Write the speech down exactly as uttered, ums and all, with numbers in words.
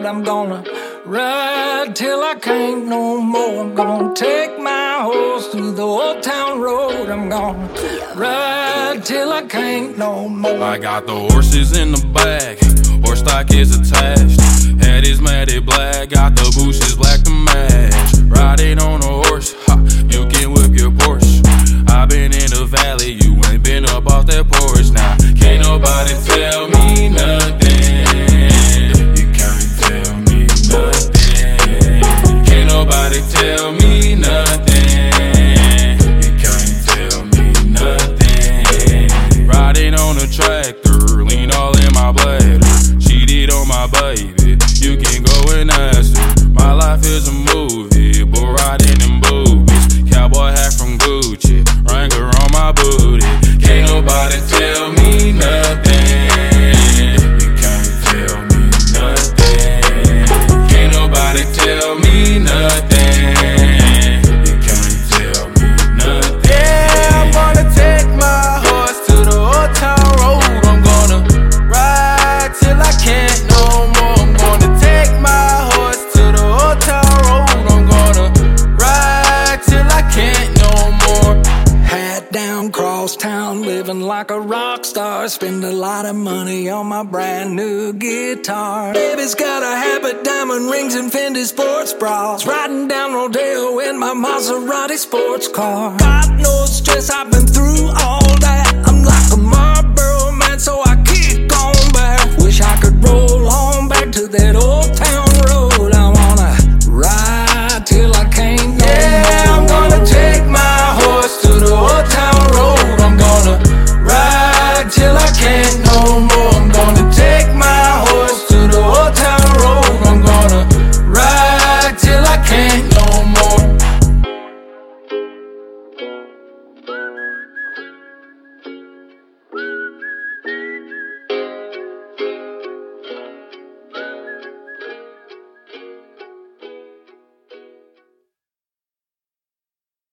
I'm gonna ride till I can't no more. I'm gonna take my horse through the old town road. I'm gonna ride till I can't no more. I got the horses in the back, horse stock is attached. Head is matted black, got the bushes black to match. Riding on a horse, ha, you can whip your Porsche. I been in the valley, you ain't been up off that porch. Now, can't nobody tell me nothing. You can't tell me nothing. Can't nobody tell me nothing. You can't tell me nothing. Riding on a tractor, lean all in my bladder. Cheated on my baby, you can go and ask her. My life is a movie, but riding in boobies. Cowboy hat from Gucci, Wrangler on my booty. Can't nobody tell me nothing. You can't tell me nothing. Can't nobody tell me nothing. You can't tell me nothing. Yeah, I'm gonna take my horse to the old town road. I'm gonna ride till I can't no more. I'm gonna take my horse to the old town road. I'm gonna ride till I can't no more. Hat down, cross town, living like a rock star. Spend a lot of money on my brand new guitar. Baby's got a habit, diamond rings and Fendi sports bras. Riding down Rodeo in my Maserati sports car. God knows stress I've been through all